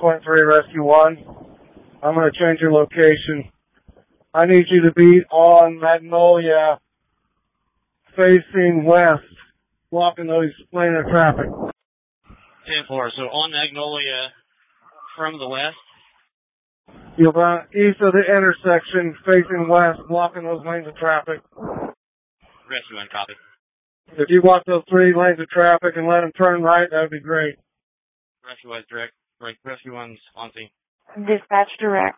10.3 Rescue 1. I'm going to change your location. I need you to be on Magnolia, facing west, blocking those lanes of traffic. 10-4, so on Magnolia from the west? You'll be east of the intersection, facing west, blocking those lanes of traffic. Rescue 1, copy. If you block those 3 lanes of traffic and let them turn right, that would be great. Rescue 1's direct. Rescue 1's on scene. Dispatch direct.